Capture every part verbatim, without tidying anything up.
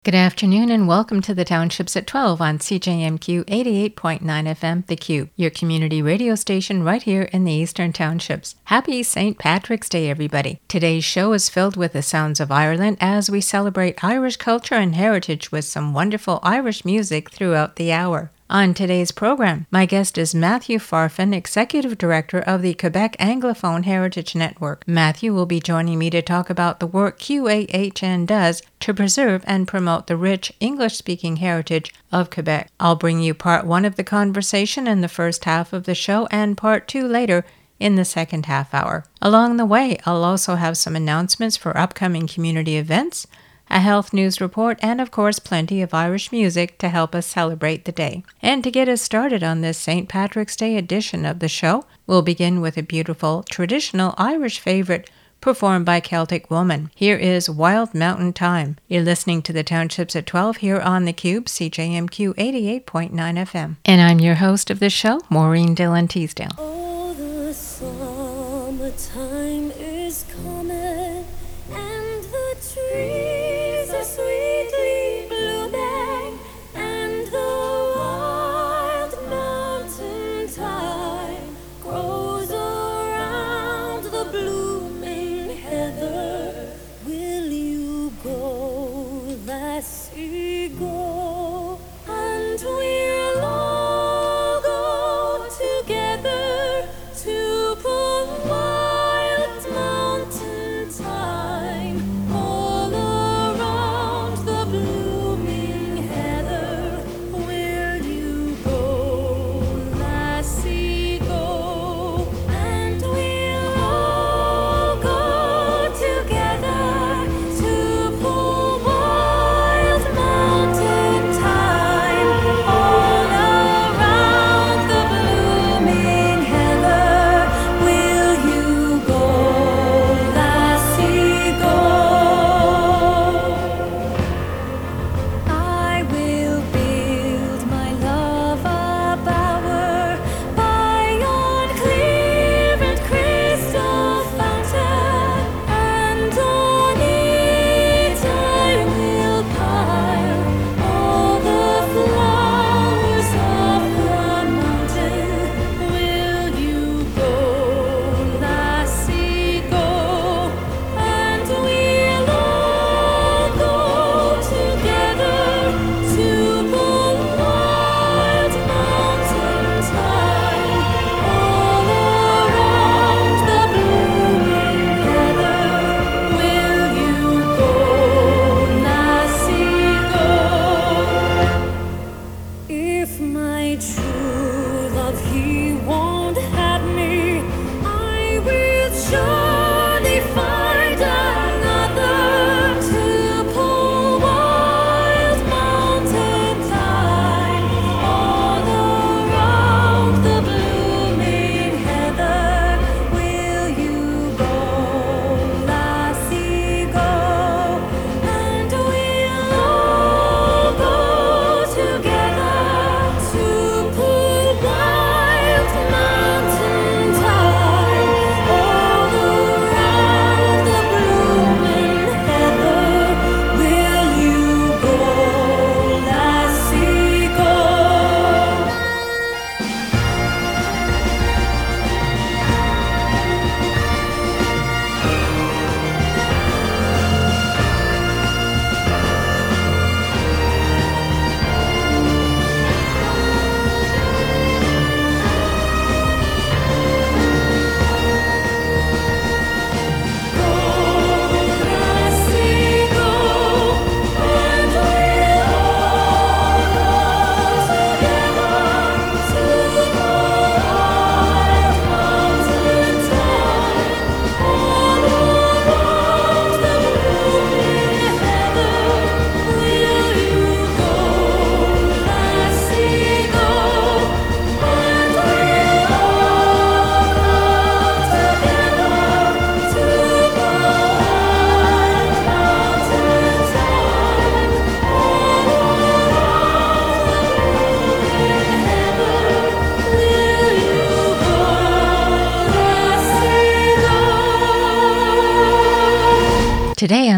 Good afternoon and welcome to the Townships at twelve on C J M Q eighty-eight point nine F M, The Cube, your community radio station right here in the Eastern Townships. Happy Saint Patrick's Day, everybody. Today's show is filled with the sounds of Ireland as we celebrate Irish culture and heritage with some wonderful Irish music throughout the hour. On today's program, my guest is Matthew Farfan, Executive Director of the Quebec Anglophone Heritage Network. Matthew will be joining me to talk about the work Q A H N does to preserve and promote the rich English-speaking heritage of Quebec. I'll bring you part one of the conversation in the first half of the show and part two later in the second half hour. Along the way, I'll also have some announcements for upcoming community events, a health news report, and of course plenty of Irish music to help us celebrate the day. And to get us started on this Saint Patrick's Day edition of the show, we'll begin with a beautiful, traditional Irish favorite performed by Celtic Woman. Here is Wild Mountain Thyme. You're listening to the Townships at twelve here on The Cube, C J M Q eighty-eight point nine F M. And I'm your host of the show, Maureen Dillon Teasdale. Oh, the summertime is coming, and the trees are sweetly blooming, and the wild mountain thyme grows around the blooming heather. Will you go, lassie, go, and we'll all go together to pull wild mountain thyme all around the blooming heather. Will you go, lassie, go, and we'll all go together to pull wild mountain thyme all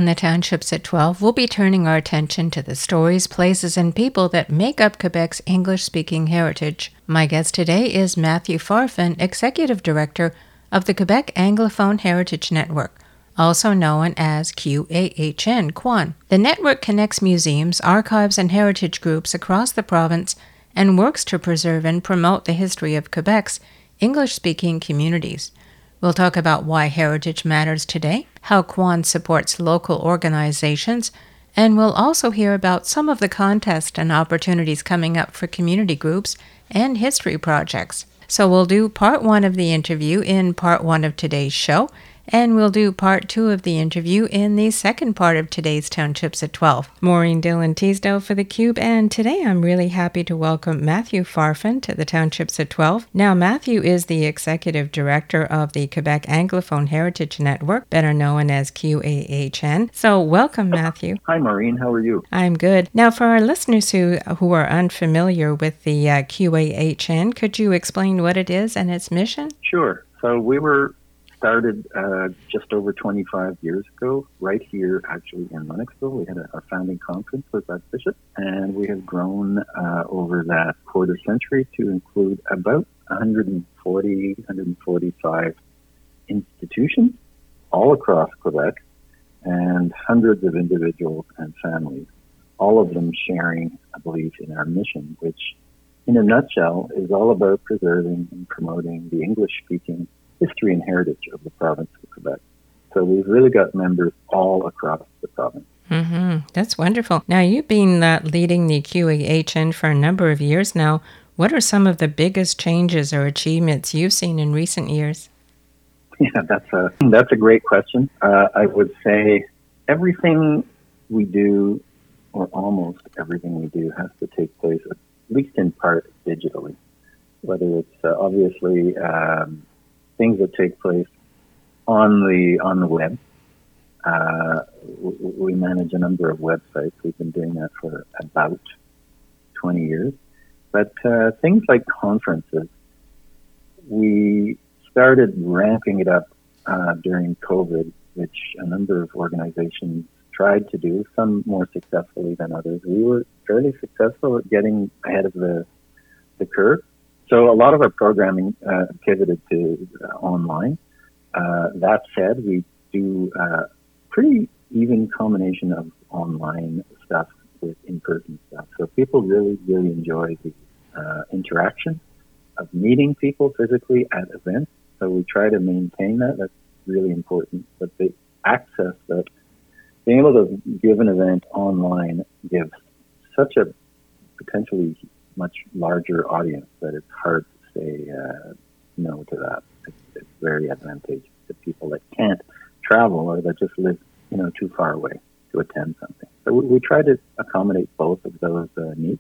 On the Townships at twelve, we'll be turning our attention to the stories, places, and people that make up Quebec's English-speaking heritage. My guest today is Matthew Farfan, Executive Director of the Quebec Anglophone Heritage Network, also known as Q A H N, Quan. The network connects museums, archives, and heritage groups across the province and works to preserve and promote the history of Quebec's English-speaking communities. We'll talk about why heritage matters today, how Quan supports local organizations, and we'll also hear about some of the contests and opportunities coming up for community groups and history projects. So we'll do part one of the interview in part one of today's show, and we'll do part two of the interview in the second part of today's Townships at twelve. Maureen Dillon Teasdale for theCUBE, and today I'm really happy to welcome Matthew Farfan to the Townships at twelve. Now, Matthew is the Executive Director of the Quebec Anglophone Heritage Network, better known as Q A H N. So welcome, Matthew. Hi, Maureen. How are you? I'm good. Now, for our listeners who, who are unfamiliar with the uh, Q A H N, could you explain what it is and its mission? Sure. So we were started uh, just over twenty-five years ago, right here actually in Lennoxville. We had a, our founding conference with our bishop, and we have grown uh, over that quarter century to include about one hundred forty, one hundred forty-five institutions all across Quebec and hundreds of individuals and families, all of them sharing a belief in our mission, which in a nutshell is all about preserving and promoting the English-speaking history and heritage of the province of Quebec. So we've really got members all across the province. Mm-hmm. That's wonderful. Now, you've been uh, leading the Q A H N for a number of years now. What are some of the biggest changes or achievements you've seen in recent years? Yeah, that's a, that's a great question. Uh, I would say everything we do, or almost everything we do, has to take place, at least in part, digitally. Whether it's uh, obviously um, things that take place on the on the web. Uh, we manage a number of websites. We've been doing that for about twenty years. But uh, things like conferences, we started ramping it up uh, during COVID, which a number of organizations tried to do, some more successfully than others. We were fairly successful at getting ahead of the, the curve. So a lot of our programming uh, pivoted to uh, online. Uh, that said, we do a uh, pretty even combination of online stuff with in-person stuff. So people really, really enjoy the uh, interaction of meeting people physically at events. So we try to maintain that. That's really important. But the access that being able to give an event online gives such a potentially much larger audience that it's hard to say uh, no to that. It's, it's very advantageous to people that can't travel or that just live, you know, too far away to attend something. So we, we try to accommodate both of those uh, needs.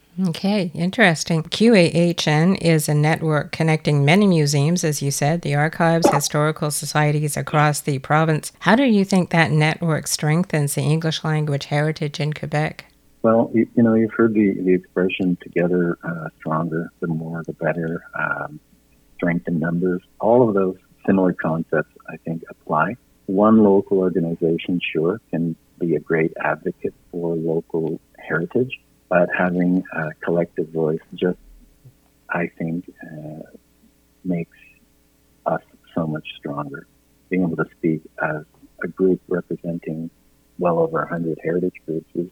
Okay, interesting. Q A H N is a network connecting many museums, as you said, the archives, historical societies across the province. How do you think that network strengthens the English language heritage in Quebec? Well, you, you know, you've heard the, the expression together uh, stronger, the more the better, um, strength in numbers. All of those similar concepts, I think, apply. One local organization, sure, can be a great advocate for local heritage, but having a collective voice just, I think, uh, makes us so much stronger. Being able to speak as a group representing well over one hundred heritage groups is,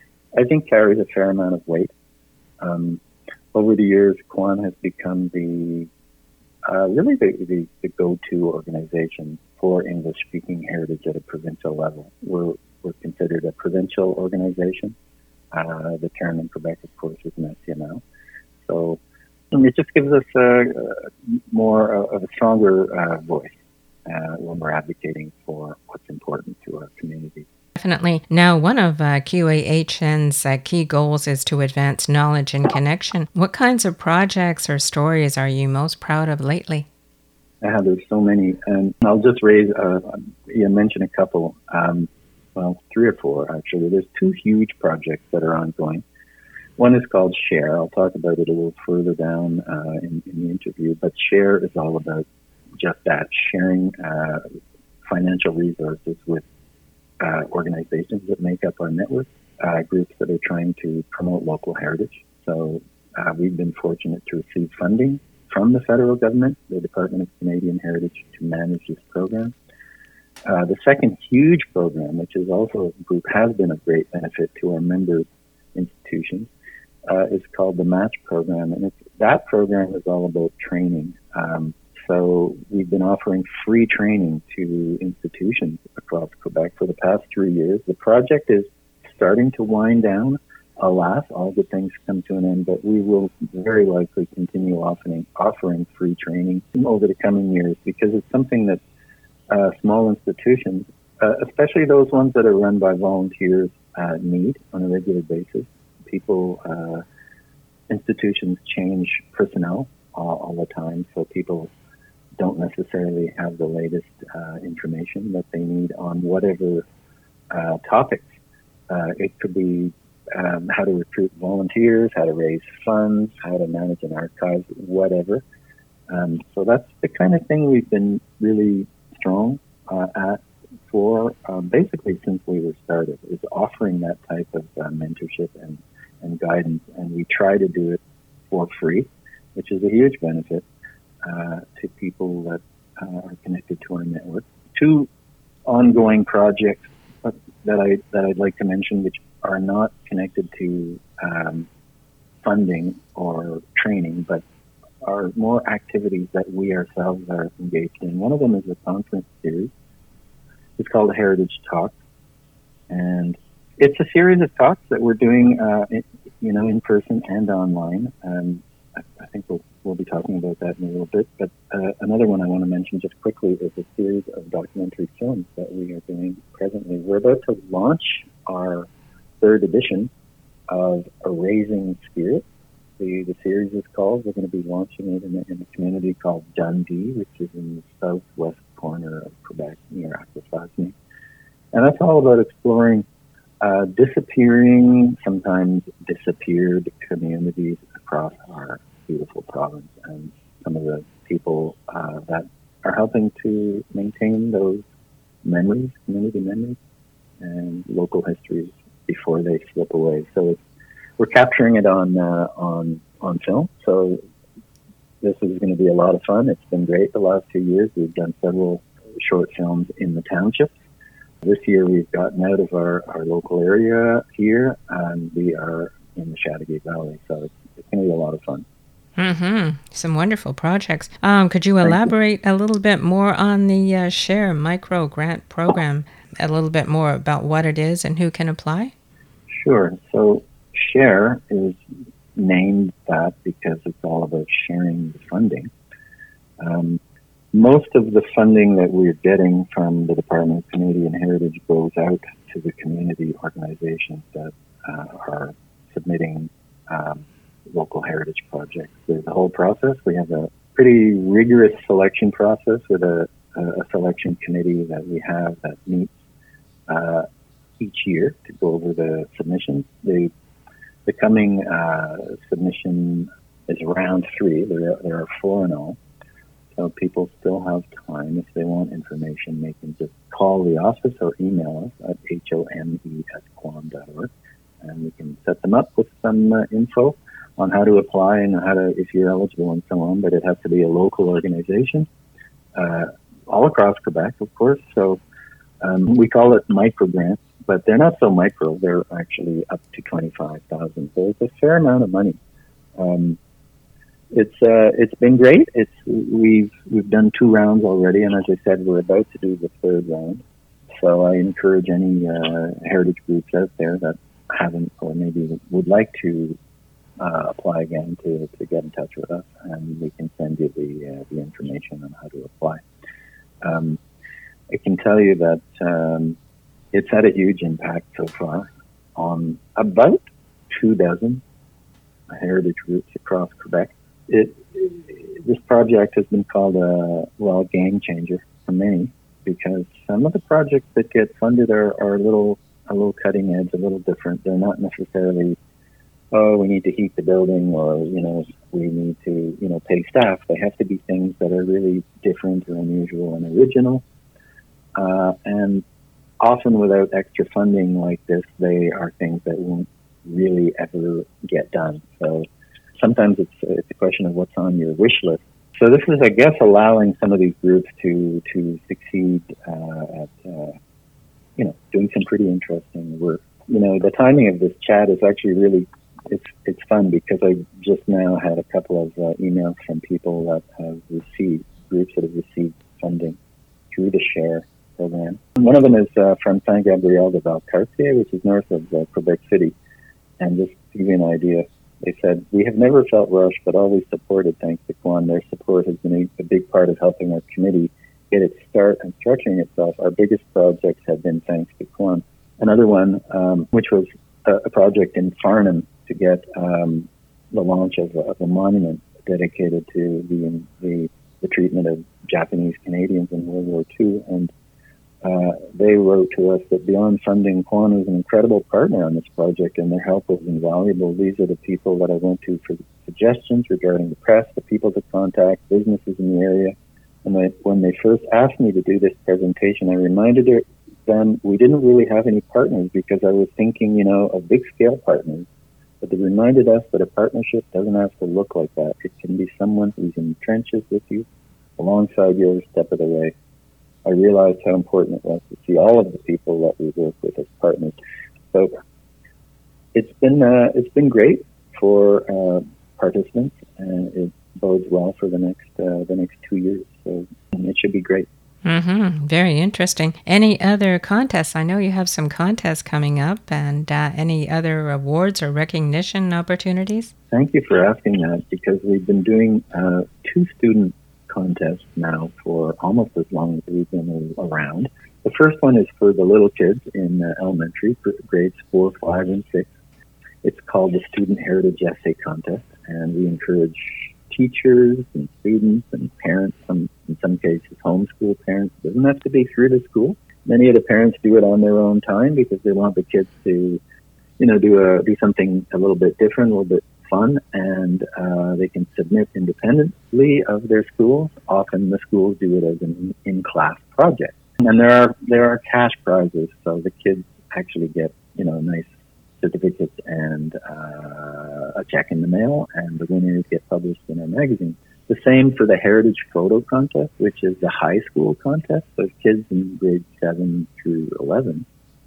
I think, carries a fair amount of weight. Um, over the years, Quan has become the uh, really the, the, the go-to organization for English-speaking heritage at a provincial level. We're, we're considered a provincial organization. Uh, the term in Quebec, of course, is national. So it just gives us uh, more uh, of a stronger uh, voice uh, when we're advocating for what's important to our community. Definitely. Now, one of uh, Q A H N's uh, key goals is to advance knowledge and connection. What kinds of projects or stories are you most proud of lately? Uh, there's so many, and I'll just raise, uh, you mentioned a couple, um, well, three or four actually. There's two huge projects that are ongoing. One is called SHARE. I'll talk about it a little further down uh, in, in the interview, but SHARE is all about just that, sharing uh, financial resources with uh, organizations that make up our network, uh, groups that are trying to promote local heritage. So uh, we've been fortunate to receive funding from the federal government, the Department of Canadian Heritage, to manage this program. Uh, the second huge program, which is also a group, has been of great benefit to our member institutions, uh, is called the Match Program. And it's, that program is all about training. Um, so we've been offering free training to institutions across Quebec for the past three years. The project is starting to wind down. Alas, all good things come to an end, but we will very likely continue offering, offering free training over the coming years, because it's something that uh, small institutions, uh, especially those ones that are run by volunteers, uh, need on a regular basis. People, uh, institutions change personnel uh, all the time, so people don't necessarily have the latest uh, information that they need on whatever uh, topics. Uh, it could be um, how to recruit volunteers, how to raise funds, how to manage an archive, whatever. Um, so that's the kind of thing we've been really strong uh, at for uh, basically since we were started, is offering that type of uh, mentorship and, and guidance. And we try to do it for free, which is a huge benefit uh, to people that uh, are connected to our network. Two ongoing projects that I that I'd like to mention, which are not connected to um, funding or training, but are more activities that we ourselves are engaged in. One of them is a conference series. It's called Heritage Talks, and it's a series of talks that we're doing, uh, in, you know, in person and online. Um, I, I think we'll we'll be talking about that in a little bit. But uh, another one I want to mention just quickly is a series of documentary films that we are doing presently. We're about to launch our third edition of Erasing Spirit. The, the series is called. We're going to be launching it in a, in a community called Dundee, which is in the southwest corner of Quebec near Akwesasne. And that's all about exploring uh, disappearing, sometimes disappeared communities across our beautiful province, and some of the people uh, that are helping to maintain those memories, community memories, and local histories before they slip away. So it's, we're capturing it on uh, on on film. So this is going to be a lot of fun. It's been great the last two years. We've done several short films in the townships. This year we've gotten out of our, our local area here, and we are in the Chateauguay Valley. So it's, it's going to be a lot of fun. Mm-hmm. Some wonderful projects. Um, could you elaborate you. a little bit more on the uh, SHARE micro grant program? A little bit more about what it is and who can apply? Sure. So SHARE is named that because it's all about sharing the funding. Um, most of the funding that we're getting from the Department of Canadian Heritage goes out to the community organizations that uh, are submitting um, local heritage projects. There's a whole process. We have a pretty rigorous selection process with a, a selection committee that we have that meets uh, each year to go over the submissions. The, the coming uh, submission is round three. There are, there are four in all. So people still have time. If they want information, they can just call the office or email us at home at quam dot org, and we can set them up with some uh, info on how to apply and how to, if you're eligible and so on. But it has to be a local organization, uh, all across Quebec, of course. So um, we call it micro grants, but they're not so micro. They're actually up to twenty-five thousand. So it's a fair amount of money. Um, It's uh, it's been great. It's we've we've done two rounds already, and as I said, we're about to do the third round. So I encourage any uh, heritage groups out there that haven't or maybe would like to uh, apply again to, to get in touch with us, and we can send you the uh, the information on how to apply. Um, I can tell you that um, it's had a huge impact so far on about two dozen heritage groups across Quebec. It, this project has been called a, well, game changer for many, because some of the projects that get funded are, are a little a little cutting edge, a little different. They're not necessarily, oh, we need to heat the building, or, you know, we need to, you know, pay staff. They have to be things that are really different or unusual and original. Uh, and often without extra funding like this, they are things that won't really ever get done. So sometimes it's, it's a question of what's on your wish list. So this is, I guess, allowing some of these groups to, to succeed uh, at, uh, you know, doing some pretty interesting work. You know, the timing of this chat is actually really, it's it's fun because I just now had a couple of uh, emails from people that have received, groups that have received funding through the SHARE program. One of them is uh, from San Gabriel de Valcartier, which is north of uh, Quebec City. And just to give you an idea, they said, "We have never felt rushed, but always supported thanks to Kwan. Their support has been a, a big part of helping our committee get its start and structuring itself. Our biggest projects have been thanks to Kwan." Another one, um, which was a, a project in Farnham to get um, the launch of a, of a monument dedicated to the, the the treatment of Japanese Canadians in World War Two. And uh, they wrote to us that beyond funding, Kwan was an incredible partner on this project, and their help was invaluable. These are the people that I went to for suggestions regarding the press, the people to contact, businesses in the area. And they, when they first asked me to do this presentation, I reminded her, them we didn't really have any partners because I was thinking, you know, of big-scale partners. But they reminded us that a partnership doesn't have to look like that. It can be someone who's in the trenches with you, alongside you every step of the way. I realized how important it was to see all of the people that we work with as partners. So it's been uh, it's been great for uh, participants, and it bodes well for the next uh, the next two years. So it should be great. Mm-hmm. Very interesting. Any other contests? I know you have some contests coming up, and uh, any other awards or recognition opportunities? Thank you for asking that, because we've been doing uh, two student contests now for almost as long as we've been around. The first one is for the little kids in uh, elementary, grades four, five, and six. It's called the Student Heritage Essay Contest, and we encourage teachers and students and parents, some, in some cases homeschool parents. It doesn't have to be through the school. Many of the parents do it on their own time because they want the kids to, you know, do a do something a little bit different, a little bit fun, and uh, they can submit independently of their schools. Often the schools do it as an in-class project. And there are there are cash prizes, so the kids actually get, you know, nice certificates and uh, a check in the mail, and the winners get published in our magazine. The same for the Heritage Photo Contest, which is the high school contest. So kids in grades seven through eleven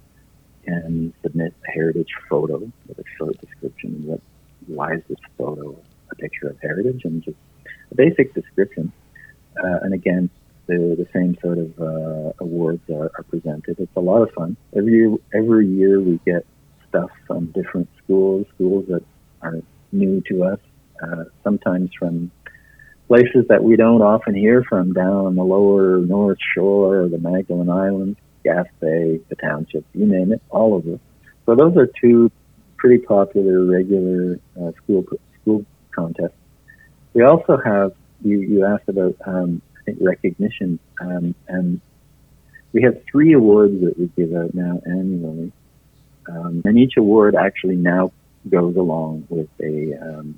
can submit a heritage photo with a short description of what, why is this photo a picture of heritage, and just a basic description. Uh, and again, the, the same sort of uh, awards are, are presented. It's a lot of fun. Every year, every year we get stuff from different schools, schools that are new to us, uh, sometimes from places that we don't often hear from, down on the lower North Shore or the Magdalen Islands, Gaspé, the township, you name it, all over. So those are two pretty popular, regular uh, school school contests. We also have, you, you asked about um, I think recognition, um, and we have three awards that we give out now annually. Um, and each award actually now goes along with a um,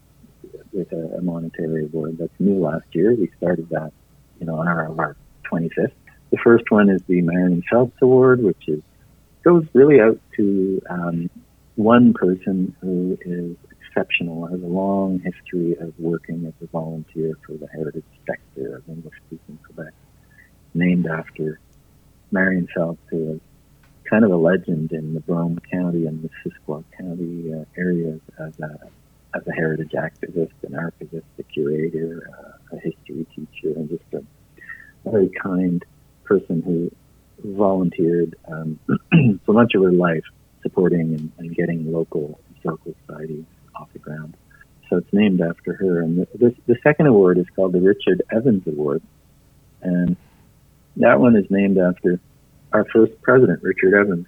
with a, a monetary award. That's new last year. We started that, you know, on our, our twenty-fifth. The first one is the Marion Phelps Award, which is goes really out to um, one person who is exceptional, has a long history of working as a volunteer for the heritage sector of English-speaking Quebec, named after Marion Phelps, who was kind of a legend in the Brome County and the Missisquoi County uh, areas as a as a heritage activist, an archivist, a curator, uh, a history teacher, and just a very kind person who volunteered um, so much of her life supporting and, and getting local historical societies off the ground. So it's named after her. And the, the, the second award is called the Richard Evans Award, and that one is named after our first president, Richard Evans,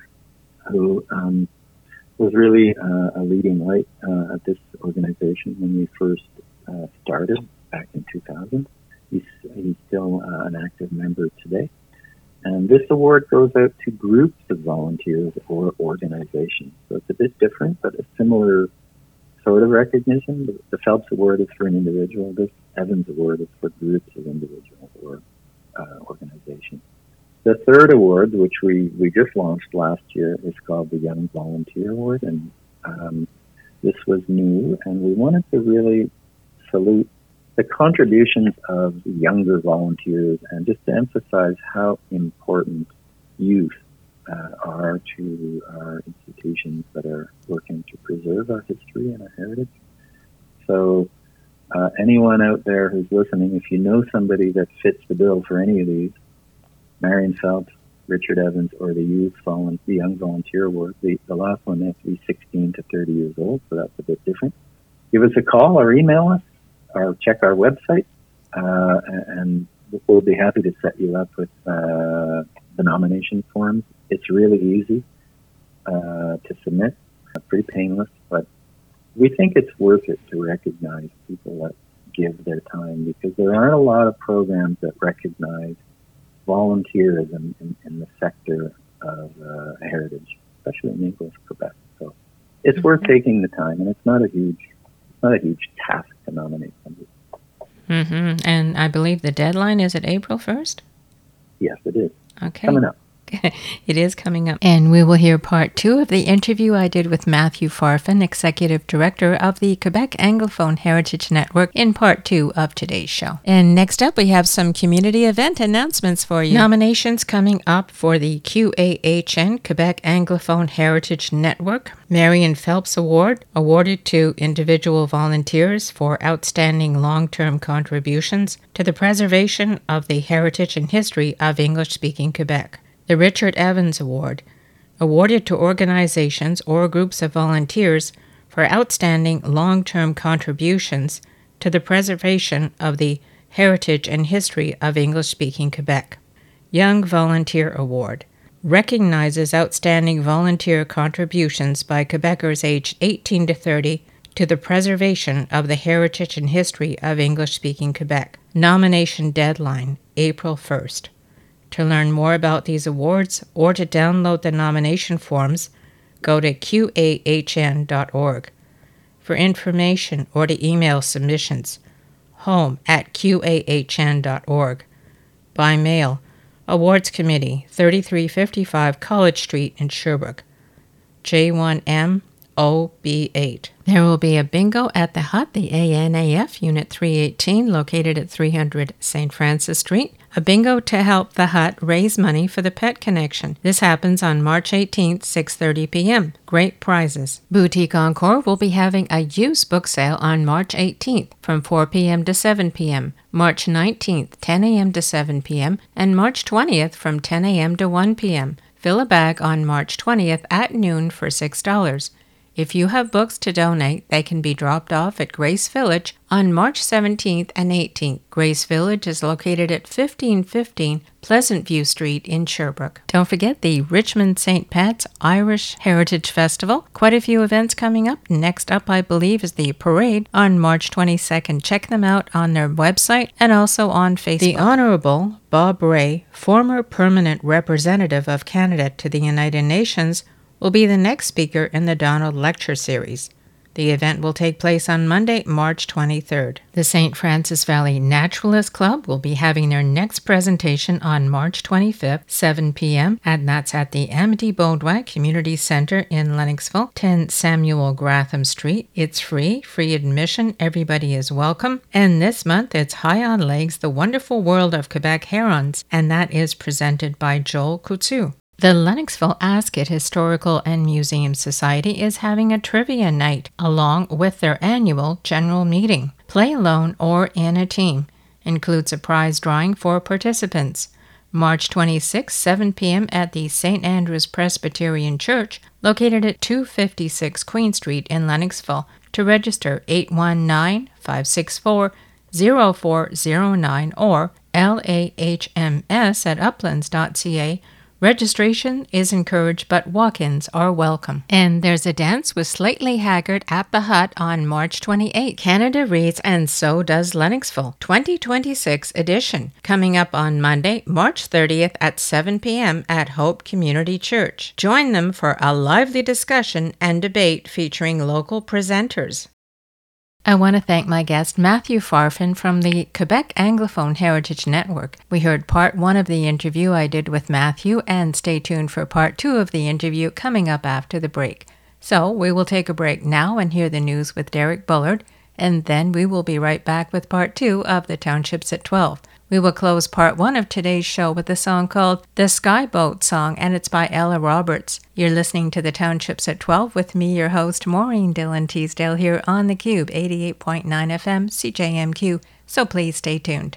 who um, was really uh, a leading light uh, at this organization when we first uh, started back in two thousand. He's, he's still uh, an active member today. And this award goes out to groups of volunteers or organizations. So it's a bit different, but a similar sort of recognition. The, the Phelps Award is for an individual. This Evans Award is for groups of individuals or uh, organizations. The third award, which we, we just launched last year, is called the Young Volunteer Award. And um, this was new, and we wanted to really salute the contributions of younger volunteers and just to emphasize how important youth uh, are to our institutions that are working to preserve our history and our heritage. So uh, anyone out there who's listening, if you know somebody that fits the bill for any of these, Marion Phelps, Richard Evans, or the Youth Volun- the Young Volunteer Award, the, the last one has to be sixteen to thirty years old, so that's a bit different. Give us a call or email us or check our website, uh, and we'll be happy to set you up with uh, the nomination forms. It's really easy uh, to submit, pretty painless, but we think it's worth it to recognize people that give their time, because there aren't a lot of programs that recognize volunteerism in, in the sector of uh, heritage, especially in English Quebec. So it's mm-hmm. worth taking the time, and it's not a huge, it's not a huge task to nominate somebody. Mm-hmm. And I believe the deadline is at April first? Yes, it is. Okay. Coming up. It is coming up. And we will hear part two of the interview I did with Matthew Farfan, Executive Director of the Quebec Anglophone Heritage Network, in part two of today's show. And next up, we have some community event announcements for you. Nominations coming up for the Q A H N, Quebec Anglophone Heritage Network Marion Phelps Award, awarded to individual volunteers for outstanding long-term contributions to the preservation of the heritage and history of English-speaking Quebec. The Richard Evans Award, awarded to organizations or groups of volunteers for outstanding long-term contributions to the preservation of the heritage and history of English-speaking Quebec. Young Volunteer Award, recognizes outstanding volunteer contributions by Quebecers aged eighteen to thirty to the preservation of the heritage and history of English-speaking Quebec. Nomination deadline, April first. To learn more about these awards or to download the nomination forms, go to Q A H N dot org. For information or to email submissions, home at Q A H N dot org. By mail, Awards Committee, thirty-three fifty-five College Street in Sherbrooke, J one M O B eight. There will be a bingo at the Hut, the A N A F, Unit three eighteen, located at three hundred Saint Francis Street. A bingo to help the Hut raise money for the Pet Connection. This happens on March eighteenth, six thirty p.m. Great prizes. Boutique Encore will be having a used book sale on March eighteenth from four p.m. to seven p.m., March nineteenth, ten a.m. to seven p.m., and March twentieth from ten a.m. to one p.m. Fill a bag on March twentieth at noon for six dollars. If you have books to donate, they can be dropped off at Grace Village on March seventeenth and eighteenth. Grace Village is located at fifteen fifteen Pleasant View Street in Sherbrooke. Don't forget the Richmond Saint Pat's Irish Heritage Festival. Quite a few events coming up. Next up, I believe, is the parade on March twenty-second. Check them out on their website and also on Facebook. The Honorable Bob Ray, former permanent representative of Canada to the United Nations, will be the next speaker in the Donald Lecture Series. The event will take place on Monday, March twenty-third. The Saint Francis Valley Naturalist Club will be having their next presentation on March twenty-fifth, seven p.m., and that's at the Amity Baudouin Community Center in Lennoxville, ten Samuel Gratham Street. It's free, free admission, everybody is welcome. And this month, it's High on Legs, The Wonderful World of Quebec Herons, and that is presented by Joel Coutu. The Lennoxville Ascot Historical and Museum Society is having a trivia night along with their annual general meeting. Play alone or in a team. Includes a prize drawing for participants. March twenty-sixth, seven p.m. at the Saint Andrew's Presbyterian Church, located at two fifty-six Queen Street in Lennoxville. To register, eight one nine, five six four, zero four zero nine or L A H M S at uplands dot c a. Registration is encouraged, but walk-ins are welcome. And there's a dance with Slightly Haggard at the Hut on March twenty-eighth. Canada reads, and so does Lennoxville. twenty twenty-six edition. Coming up on Monday, March thirtieth at seven p.m. at Hope Community Church. Join them for a lively discussion and debate featuring local presenters. I want to thank my guest, Matthew Farfan from the Quebec Anglophone Heritage Network. We heard part one of the interview I did with Matthew, and stay tuned for part two of the interview coming up after the break. So we will take a break now and hear the news with Derek Bullard, and then we will be right back with part two of the Townships at twelve. We will close part one of today's show with a song called The Skyboat Song, and it's by Ella Roberts. You're listening to the Townships at twelve with me, your host, Maureen Dillon Teasdale, here on the Cube, eighty-eight point nine F M, C J M Q. So please stay tuned.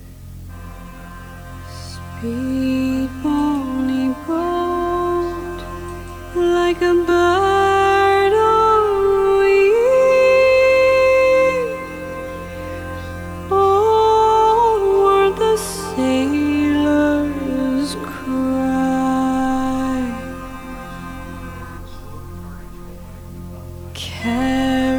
Speed pony boat, like a bird on wing. Oh, the sailors cry, carry